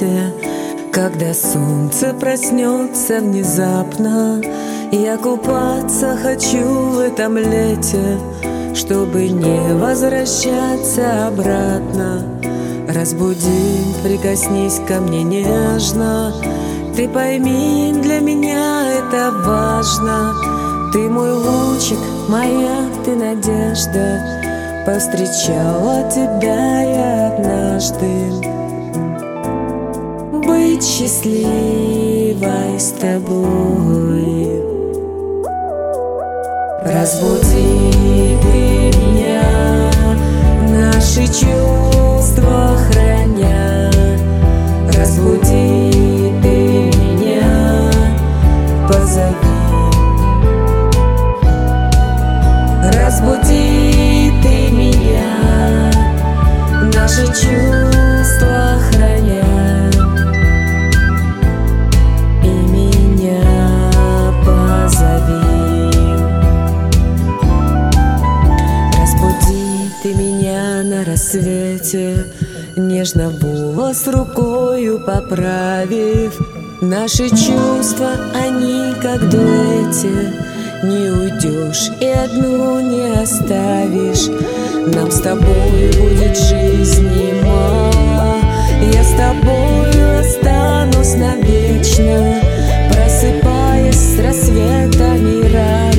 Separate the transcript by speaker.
Speaker 1: свете. Когда солнце проснется внезапно, я купаться хочу в этом лете, чтобы не возвращаться обратно. Разбуди, прикоснись ко мне нежно. Ты пойми, для меня это важно. Ты мой лучик, моя ты надежда. Повстречала тебя я однажды. Быть счастливой с тобой. Разбуди ты меня, наши чувства храня. Разбуди ты меня, позови. Разбуди ты меня, наши чувства храня. И меня позови. Разбуди ты меня на рассвете, нежно волос рукою поправив. Наши чувства, они как в дуэте. Не уйдешь и одну не оставишь. Нам с тобой будет жизни мало. Я с тобою останусь навечно, просыпаясь с рассветом и